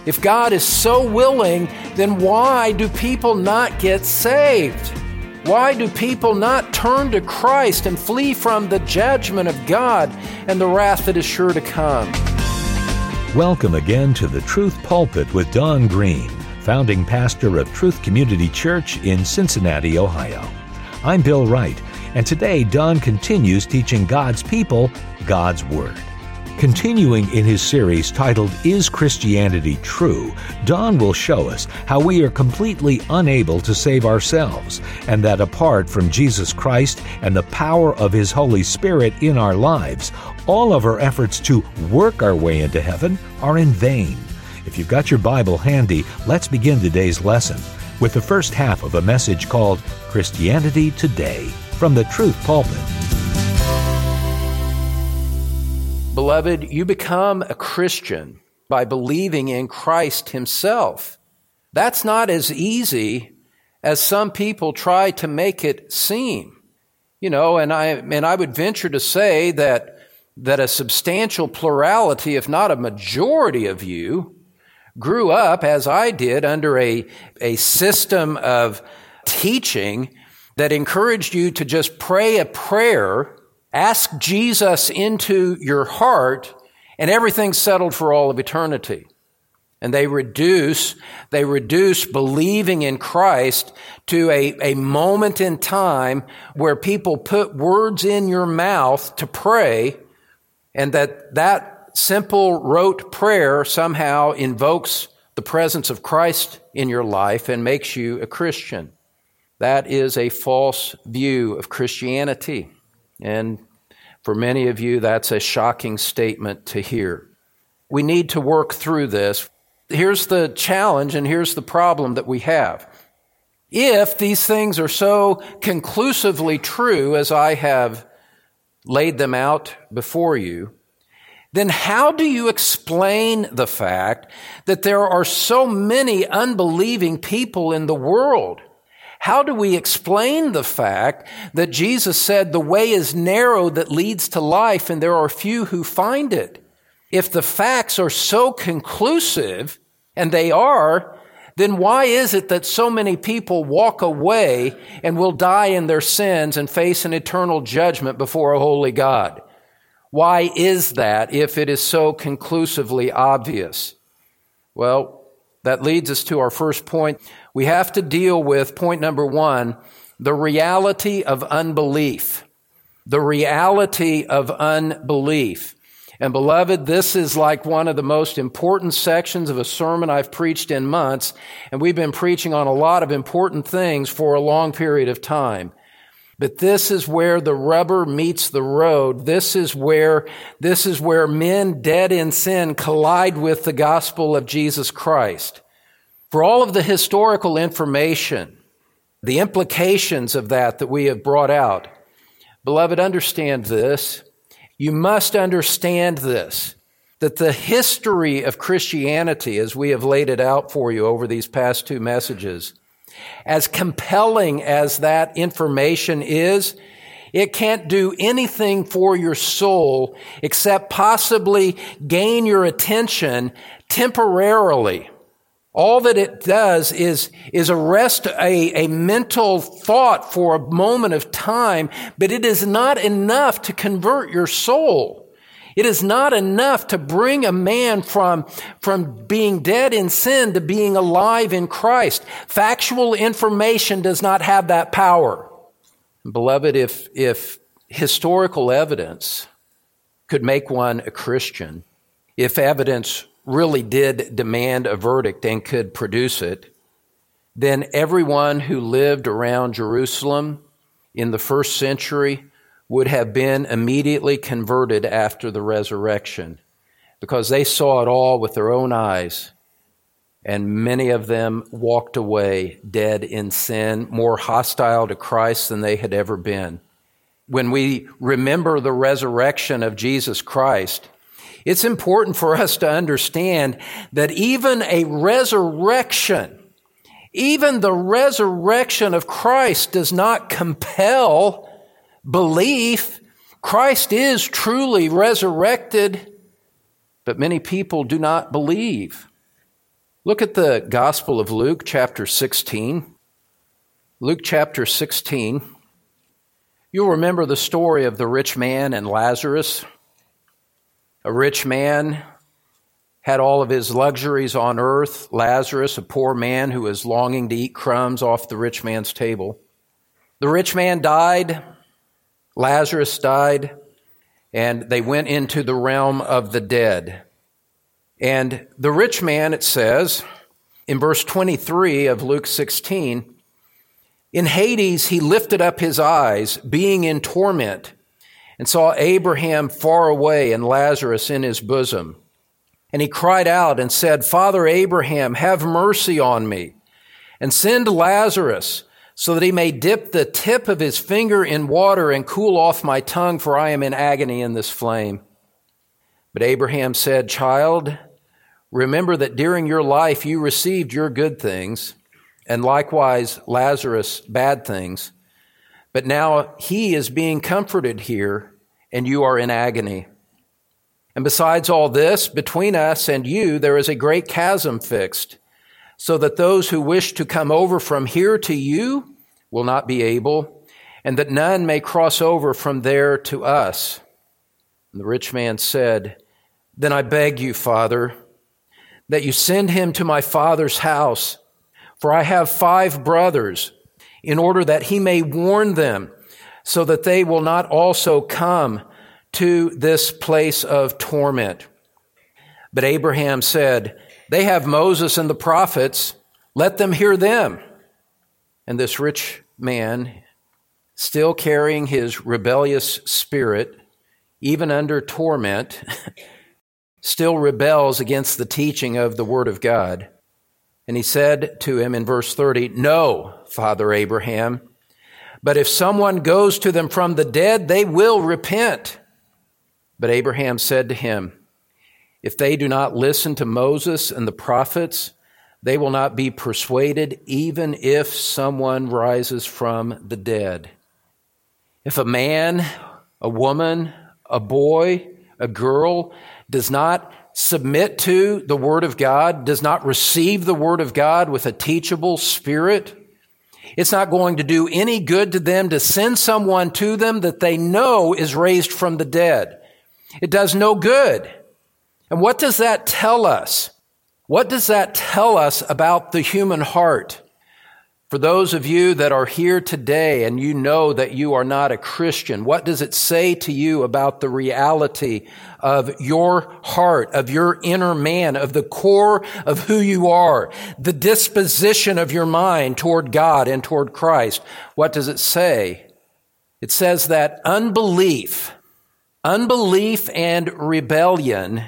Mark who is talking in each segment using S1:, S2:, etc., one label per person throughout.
S1: If God is so willing, then why do people not get saved? Why do people not turn to Christ and flee from the judgment of God and the wrath that is sure to come?
S2: Welcome again to the Truth Pulpit with Don Green, founding pastor of Truth Community Church in Cincinnati, Ohio. I'm Bill Wright, and today Don continues teaching God's people God's Word. Continuing in his series titled, Is Christianity True?, Don will show us how we are completely unable to save ourselves, and that apart from Jesus Christ and the power of His Holy Spirit in our lives, all of our efforts to work our way into heaven are in vain. If you've got your Bible handy, let's begin today's lesson with the first half of a message called Christianity Today from the Truth Pulpit.
S1: Beloved, you become a Christian by believing in Christ Himself. That's not as easy as some people try to make it seem. And I would venture to say that a substantial plurality, if not a majority of you, grew up, as I did, under a system of teaching that encouraged you to just pray a prayer, ask Jesus into your heart, and everything's settled for all of eternity. And they reduce believing in Christ to a moment in time where people put words in your mouth to pray, and that simple rote prayer somehow invokes the presence of Christ in your life and makes you a Christian. That is a false view of Christianity. And for many of you, that's a shocking statement to hear. We need to work through this. Here's the challenge and here's the problem that we have. If these things are so conclusively true as I have laid them out before you, then how do you explain the fact that there are so many unbelieving people in the world? How do we explain the fact that Jesus said the way is narrow that leads to life and there are few who find it? If the facts are so conclusive, and they are, then why is it that so many people walk away and will die in their sins and face an eternal judgment before a holy God? Why is that if it is so conclusively obvious? Well, that leads us to our first point. We have to deal with point number one, the reality of unbelief. The reality of unbelief. And beloved, this is like one of the most important sections of a sermon I've preached in months, and we've been preaching on a lot of important things for a long period of time. But this is where the rubber meets the road. This is where men dead in sin collide with the gospel of Jesus Christ. For all of the historical information, the implications of that we have brought out, beloved, understand this. You must understand this, that the history of Christianity, as we have laid it out for you over these past two messages, as compelling as that information is, it can't do anything for your soul except possibly gain your attention temporarily. All that it does is arrest a mental thought for a moment of time, but it is not enough to convert your soul. It is not enough to bring a man from being dead in sin to being alive in Christ. Factual information does not have that power. Beloved, if historical evidence could make one a Christian, if evidence really did demand a verdict and could produce it, then everyone who lived around Jerusalem in the first century would have been immediately converted after the resurrection, because they saw it all with their own eyes, and many of them walked away dead in sin, more hostile to Christ than they had ever been. When we remember the resurrection of Jesus Christ, it's important for us to understand that even the resurrection of Christ does not compel belief. Christ is truly resurrected, but many people do not believe. Look at the Gospel of Luke, chapter 16. Luke chapter 16. You'll remember the story of the rich man and Lazarus. A rich man had all of his luxuries on earth. Lazarus, a poor man who was longing to eat crumbs off the rich man's table. The rich man died. Lazarus died. And they went into the realm of the dead. And the rich man, it says, in verse 23 of Luke 16, in Hades he lifted up his eyes, being in torment, and saw Abraham far away and Lazarus in his bosom. And he cried out and said, Father Abraham, have mercy on me, and send Lazarus, so that he may dip the tip of his finger in water and cool off my tongue, for I am in agony in this flame. But Abraham said, Child, remember that during your life you received your good things, and likewise Lazarus bad things. But now he is being comforted here, and you are in agony. And besides all this, between us and you there is a great chasm fixed, so that those who wish to come over from here to you will not be able, and that none may cross over from there to us. And the rich man said, Then I beg you, Father, that you send him to my father's house, for I have 5 brothers, in order that he may warn them, so that they will not also come to this place of torment. But Abraham said, They have Moses and the prophets, let them hear them. And this rich man, still carrying his rebellious spirit, even under torment, still rebels against the teaching of the Word of God. And he said to him in verse 30, No, Father Abraham, but if someone goes to them from the dead, they will repent. But Abraham said to him, If they do not listen to Moses and the prophets, they will not be persuaded, even if someone rises from the dead. If a man, a woman, a boy, a girl does not submit to the Word of God, does not receive the Word of God with a teachable spirit, it's not going to do any good to them to send someone to them that they know is raised from the dead. It does no good. And what does that tell us? What does that tell us about the human heart? For those of you that are here today and you know that you are not a Christian, what does it say to you about the reality of your heart, of your inner man, of the core of who you are, the disposition of your mind toward God and toward Christ? What does it say? It says that unbelief and rebellion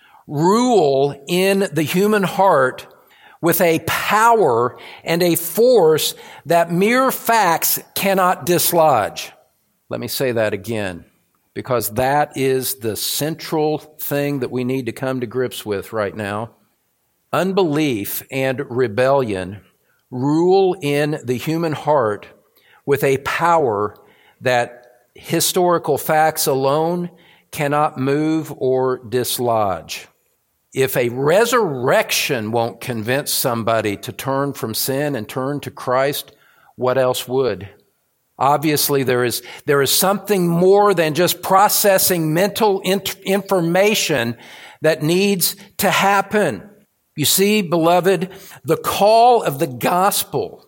S1: rule in the human heart with a power and a force that mere facts cannot dislodge. Let me say that again, because that is the central thing that we need to come to grips with right now. Unbelief and rebellion rule in the human heart with a power that historical facts alone cannot move or dislodge. If a resurrection won't convince somebody to turn from sin and turn to Christ, what else would? Obviously, there is something more than just processing mental information that needs to happen. You see, beloved, the call of the gospel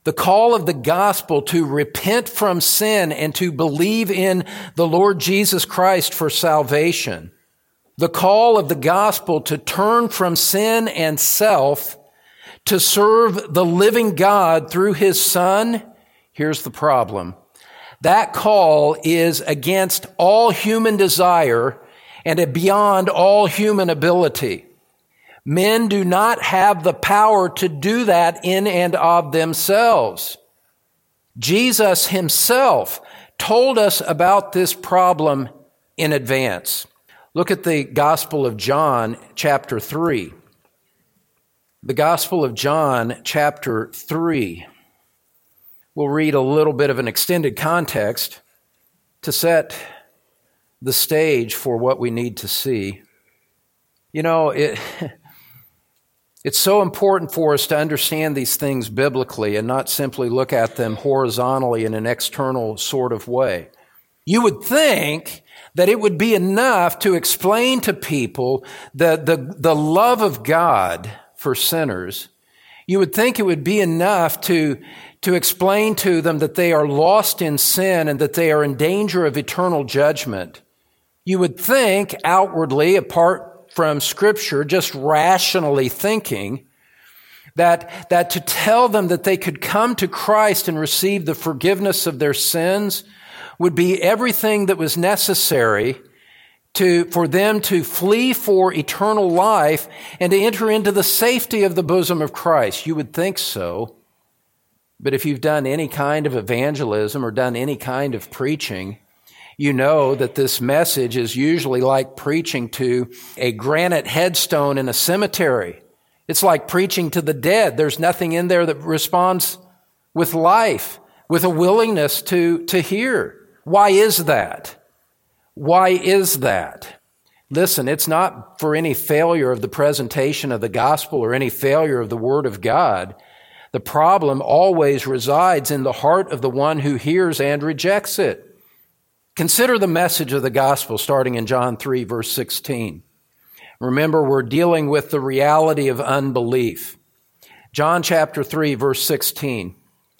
S1: to repent from sin and to believe in the Lord Jesus Christ for salvation, the call of the gospel to turn from sin and self to serve the living God through His Son, here's the problem. That call is against all human desire and beyond all human ability. Men do not have the power to do that in and of themselves. Jesus Himself told us about this problem in advance. Look at the Gospel of John, chapter 3. The Gospel of John, chapter 3. We'll read a little bit of an extended context to set the stage for what we need to see. You know, It's so important for us to understand these things biblically and not simply look at them horizontally in an external sort of way. You would think that it would be enough to explain to people the love of God for sinners. You would think it would be enough to explain to them that they are lost in sin and that they are in danger of eternal judgment. You would think outwardly, apart from Scripture, just rationally thinking, that to tell them that they could come to Christ and receive the forgiveness of their sins would be everything that was necessary for them to flee for eternal life and to enter into the safety of the bosom of Christ. You would think so. But if you've done any kind of evangelism or done any kind of preaching, you know that this message is usually like preaching to a granite headstone in a cemetery. It's like preaching to the dead. There's nothing in there that responds with life, with a willingness to hear. Why is that? Why is that? Listen, it's not for any failure of the presentation of the gospel or any failure of the Word of God. The problem always resides in the heart of the one who hears and rejects it. Consider the message of the gospel starting in John 3, verse 16. Remember, we're dealing with the reality of unbelief. John chapter 3, verse 16.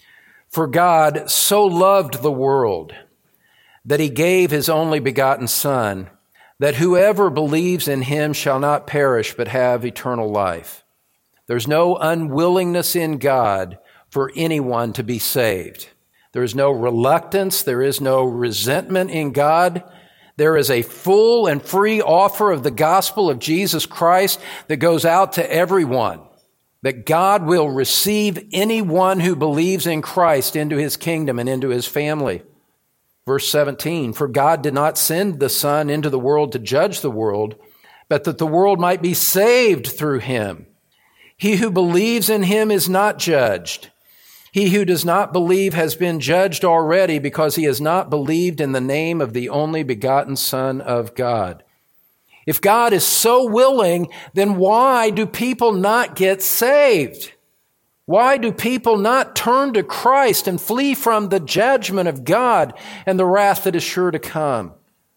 S1: For God so loved the world that he gave his only begotten Son, that whoever believes in him shall not perish but have eternal life. There's no unwillingness in God for anyone to be saved. There is no reluctance. There is no resentment in God. There is a full and free offer of the gospel of Jesus Christ that goes out to everyone, that God will receive anyone who believes in Christ into his kingdom and into his family. Verse 17, for God did not send the Son into the world to judge the world, but that the world might be saved through him. He who believes in him is not judged. He who does not believe has been judged already because he has not believed in the name of the only begotten Son of God. If God is so willing, then why do people not get saved? Why do people not turn to Christ and flee from the judgment of God and the wrath that is sure to come?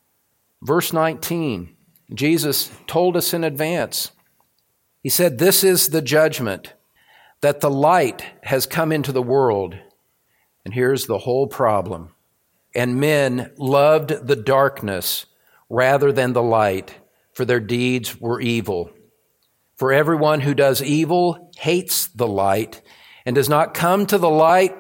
S1: Verse 19, Jesus told us in advance. He said, this is the judgment, that the light has come into the world. And here's the whole problem. And men loved the darkness rather than the light, for their deeds were evil. For everyone who does evil hates the light and does not come to the light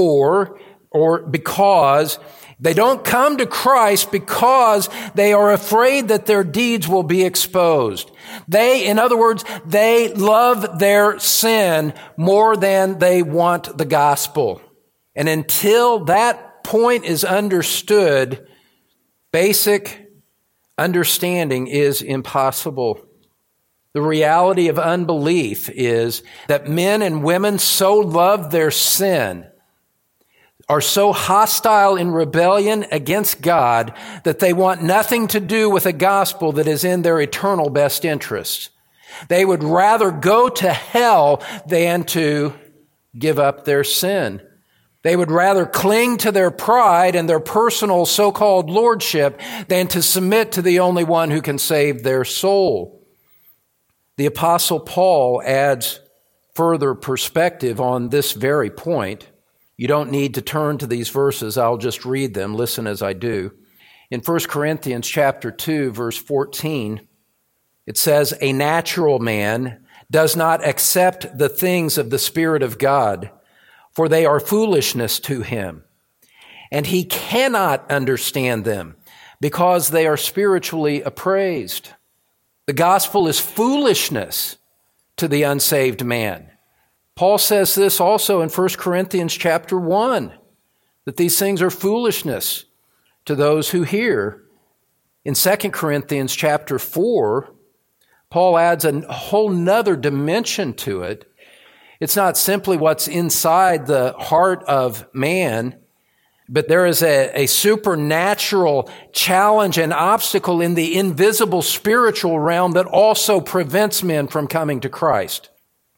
S1: because they don't come to Christ because they are afraid that their deeds will be exposed. In other words, they love their sin more than they want the gospel. And until that point is understood, basic understanding is impossible. The reality of unbelief is that men and women so love their sin, are so hostile in rebellion against God that they want nothing to do with a gospel that is in their eternal best interest. They would rather go to hell than to give up their sin. They would rather cling to their pride and their personal so-called lordship than to submit to the only one who can save their soul. The Apostle Paul adds further perspective on this very point. You don't need to turn to these verses. I'll just read them. Listen as I do. In 1 Corinthians chapter 2, verse 14, it says, a natural man does not accept the things of the Spirit of God, for they are foolishness to him, and he cannot understand them because they are spiritually appraised. The gospel is foolishness to the unsaved man. Paul says this also in 1 Corinthians chapter 1, that these things are foolishness to those who hear. In 2 Corinthians chapter 4, Paul adds a whole nother dimension to it. It's not simply what's inside the heart of man, but there is a supernatural challenge and obstacle in the invisible spiritual realm that also prevents men from coming to Christ.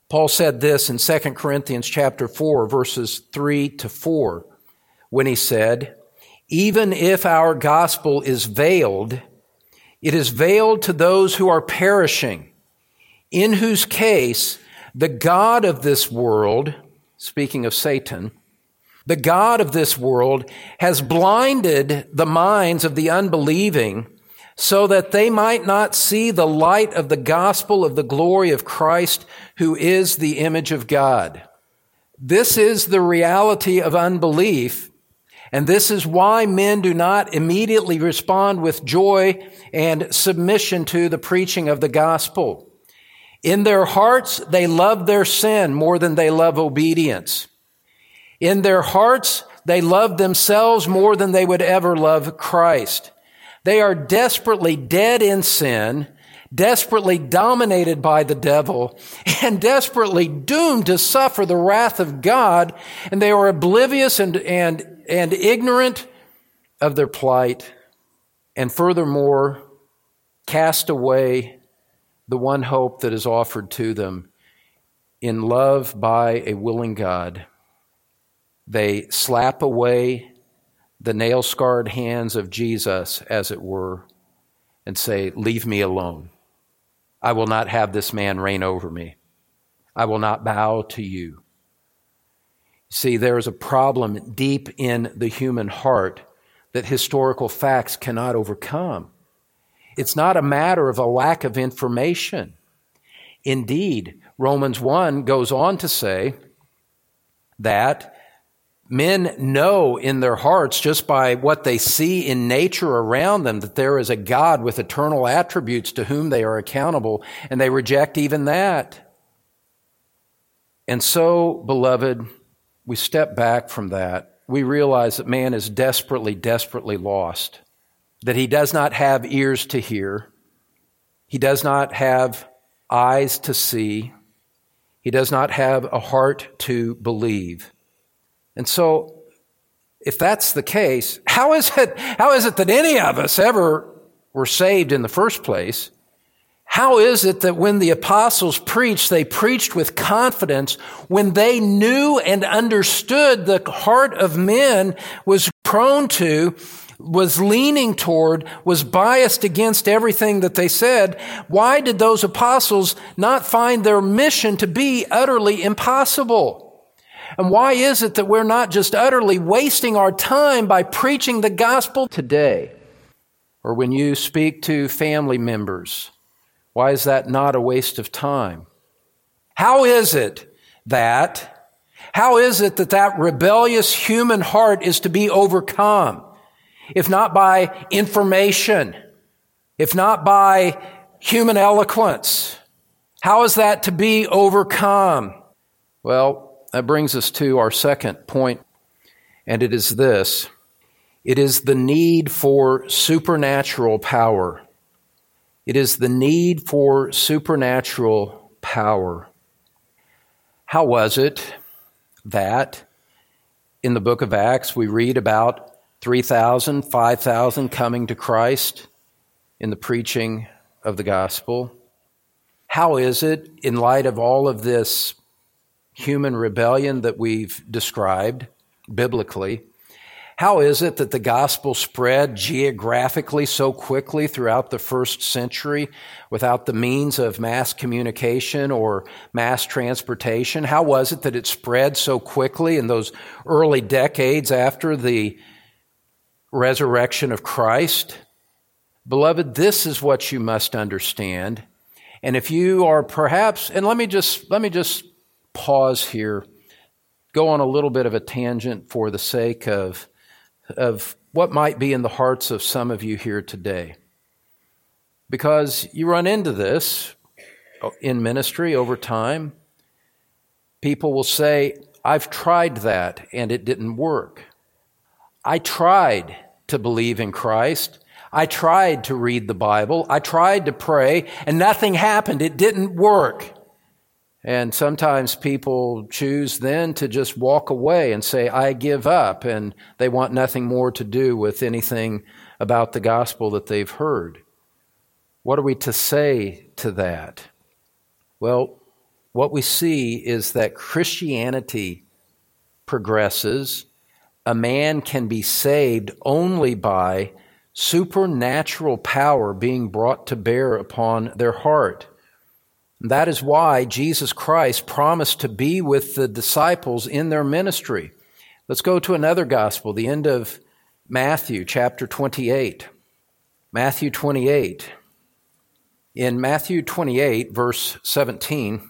S1: Paul said this in 2 Corinthians chapter 4, verses 3-4, when he said, "Even if our gospel is veiled, it is veiled to those who are perishing, in whose case the God of this world," speaking of Satan, "the God of this world has blinded the minds of the unbelieving so that they might not see the light of the gospel of the glory of Christ, who is the image of God." This is the reality of unbelief, and this is why men do not immediately respond with joy and submission to the preaching of the gospel. In their hearts, they love their sin more than they love obedience. In their hearts, they love themselves more than they would ever love Christ. They are desperately dead in sin, desperately dominated by the devil, and desperately doomed to suffer the wrath of God, and they are oblivious and ignorant of their plight, and furthermore, cast away the one hope that is offered to them in love by a willing God. They slap away the nail-scarred hands of Jesus, as it were, and say, "Leave me alone. I will not have this man reign over me. I will not bow to you." See, there is a problem deep in the human heart that historical facts cannot overcome. It's not a matter of a lack of information. Indeed, Romans 1 goes on to say that men know in their hearts, just by what they see in nature around them, that there is a God with eternal attributes to whom they are accountable, and they reject even that. And so, beloved, we step back from that. We realize that man is desperately, desperately lost, that he does not have ears to hear, he does not have eyes to see, he does not have a heart to believe. And so, if that's the case, how is it that any of us ever were saved in the first place? How is it that when the apostles preached, they preached with confidence when they knew and understood the heart of men was prone to, was leaning toward, was biased against everything that they said? Why did those apostles not find their mission to be utterly impossible? And why is it that we're not just utterly wasting our time by preaching the gospel today? Or when you speak to family members, why is that not a waste of time? How is it that rebellious human heart is to be overcome? If not by information, if not by human eloquence, how is that to be overcome? Well, that brings us to our second point, and it is this. It is the need for supernatural power. It is the need for supernatural power. How was it that in the book of Acts we read about 3,000, 5,000 coming to Christ in the preaching of the gospel? How is it, in light of all of this human rebellion that we've described biblically, how is it that the gospel spread geographically so quickly throughout the first century without the means of mass communication or mass transportation? How was it that it spread so quickly in those early decades after the resurrection of Christ? Beloved, this is what you must understand. And if you are perhaps, and let me just pause here, go on a little bit of a tangent for the sake of what might be in the hearts of some of you here today. Because you run into this in ministry over time. People will say, "I've tried that and it didn't work. I tried to believe in Christ. I tried to read the Bible. I tried to pray and nothing happened. It didn't work." And sometimes people choose then to just walk away and say, "I give up," and they want nothing more to do with anything about the gospel that they've heard. What are we to say to that? Well, what we see is that Christianity progresses. A man can be saved only by supernatural power being brought to bear upon their heart. That is why Jesus Christ promised to be with the disciples in their ministry. Let's go to another gospel, the end of Matthew chapter 28. Matthew 28. In Matthew 28, verse 17,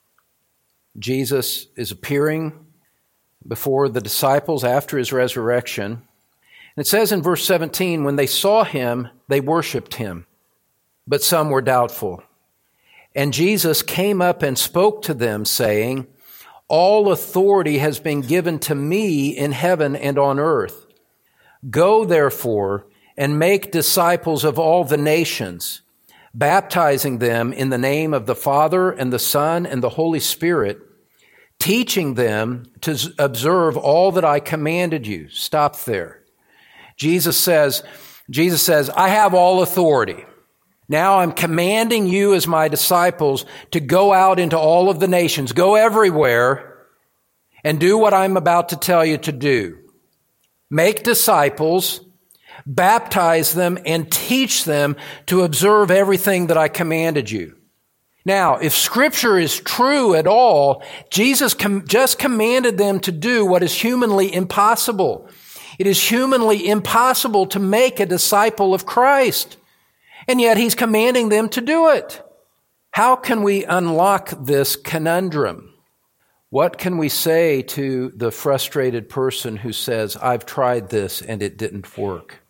S1: Jesus is appearing before the disciples after his resurrection. And it says in verse 17, when they saw him, they worshiped him, but some were doubtful. And Jesus came up and spoke to them, saying, all authority has been given to me in heaven and on earth. Go, therefore, and make disciples of all the nations, baptizing them in the name of the Father and the Son and the Holy Spirit, teaching them to observe all that I commanded you. Stop there. Jesus says, I have all authority. Now I'm commanding you as my disciples to go out into all of the nations, go everywhere, and do what I'm about to tell you to do. Make disciples, baptize them, and teach them to observe everything that I commanded you. Now, if Scripture is true at all, Jesus just commanded them to do what is humanly impossible. It is humanly impossible to make a disciple of Christ, and yet He's commanding them to do it. How can we unlock this conundrum? What can we say to the frustrated person who says, I've tried this and it didn't work?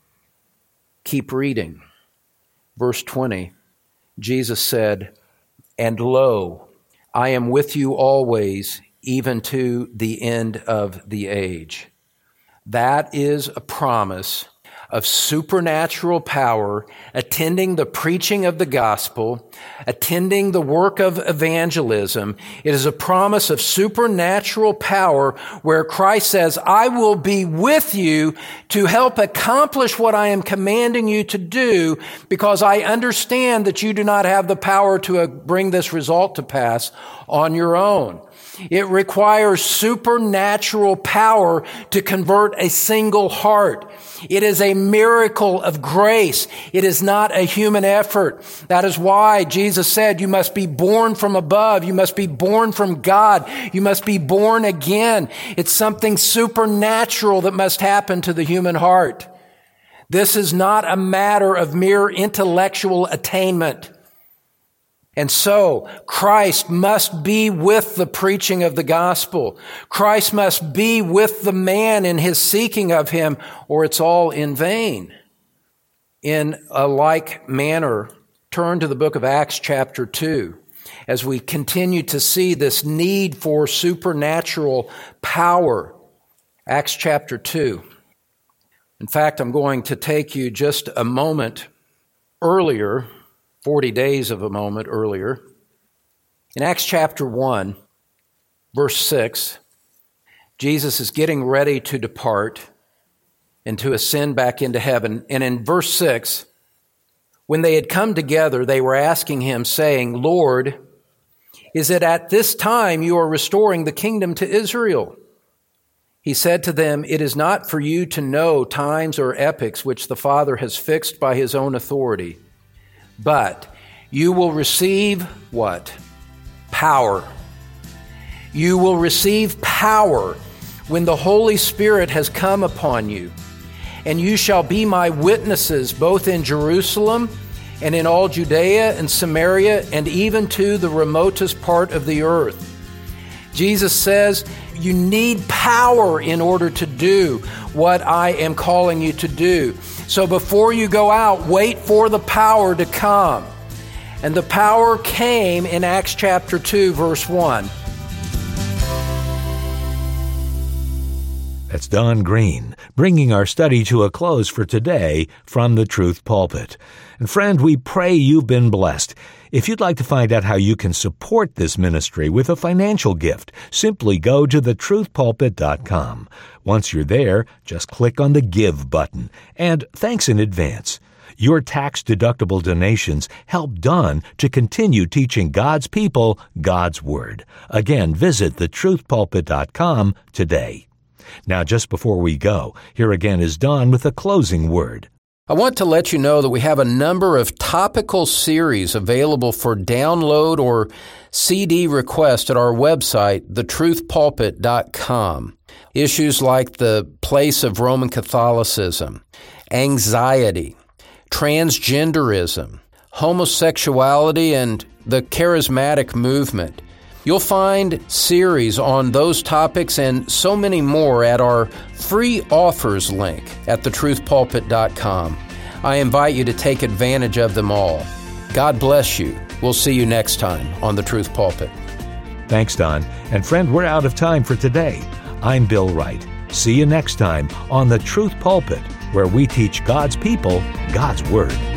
S1: Keep reading. Verse 20, Jesus said, and lo, I am with you always, even to the end of the age. That is a promise of supernatural power, attending the preaching of the gospel, attending the work of evangelism. It is a promise of supernatural power where Christ says, I will be with you to help accomplish what I am commanding you to do, because I understand that you do not have the power to bring this result to pass on your own. It requires supernatural power to convert a single heart. It is a miracle of grace. It is not a human effort. That is why Jesus said, you must be born from above. You must be born from God. You must be born again. It's something supernatural that must happen to the human heart. This is not a matter of mere intellectual attainment. And so, Christ must be with the preaching of the gospel. Christ must be with the man in his seeking of him, or it's all in vain. In a like manner, turn to the book of Acts chapter 2, as we continue to see this need for supernatural power. Acts chapter 2. In fact, I'm going to take you just a moment earlier, 40 days of a moment earlier. In Acts chapter 1, verse 6, Jesus is getting ready to depart and to ascend back into heaven. And in verse 6, when they had come together, they were asking him, saying, Lord, is it at this time you are restoring the kingdom to Israel? He said to them, it is not for you to know times or epochs which the Father has fixed by his own authority. But you will receive what? Power. You will receive power when the Holy Spirit has come upon you. And you shall be my witnesses both in Jerusalem and in all Judea and Samaria and even to the remotest part of the earth. Jesus says you need power in order to do what I am calling you to do. So before you go out, wait for the power to come. And the power came in Acts chapter 2, verse 1.
S2: That's Don Green, bringing our study to a close for today from the Truth Pulpit. And friend, we pray you've been blessed. If you'd like to find out how you can support this ministry with a financial gift, simply go to thetruthpulpit.com. Once you're there, just click on the Give button. And thanks in advance. Your tax-deductible donations help Don to continue teaching God's people God's Word. Again, visit thetruthpulpit.com today. Now, just before we go, here again is Don with a closing word.
S1: I want to let you know that we have a number of topical series available for download or CD request at our website, thetruthpulpit.com. Issues like the place of Roman Catholicism, anxiety, transgenderism, homosexuality, and the charismatic movement. You'll find series on those topics and so many more at our free offers link at thetruthpulpit.com. I invite you to take advantage of them all. God bless you. We'll see you next time on The Truth Pulpit.
S2: Thanks, Don. And friend, we're out of time for today. I'm Bill Wright. See you next time on The Truth Pulpit, where we teach God's people God's Word.